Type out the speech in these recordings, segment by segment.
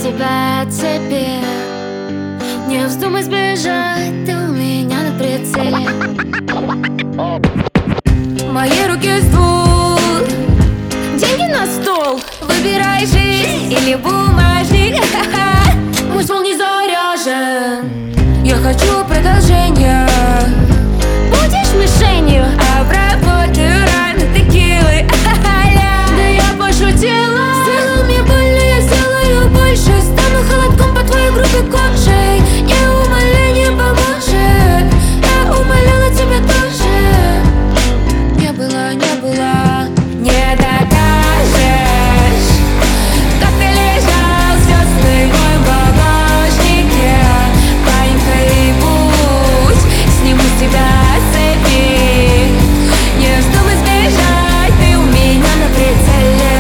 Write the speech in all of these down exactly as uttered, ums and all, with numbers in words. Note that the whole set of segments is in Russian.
себя тебе. Не вздумай сбежать, ты у меня на прицеле. Мои руки с двух, деньги на стол. Выбирай жизнь или бумажник. Мой ствол не заряжен, я хочу продолжения. Будешь мишенью, обработаю раны текилой. Да я пошутила. Сделал мне больно, я сделаю больше. Стану холодком по твоей грубой коже. Не умоление поможет, я умоляла тебя тоже. Не было, не было, не докажешь. Как ты лежал с весной в моем багажнике. Понюхай путь, сниму с тебя цепи. Не вздумай сбежать, ты у меня на прицеле.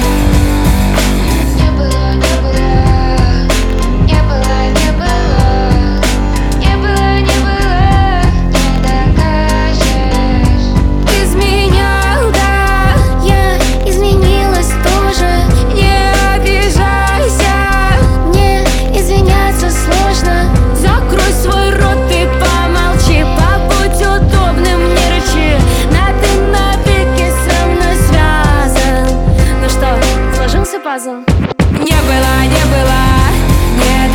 Не было, не было, не было, не было, не было, не было, не докажешь. Изменял, да, я изменилась тоже. Не обижайся, мне извиняться сложно. Закрой свой рот и помолчи, побудь удобным, не рычи. На ты навеки со мной связан. Ну что, сложился пазл? Не было, не было, не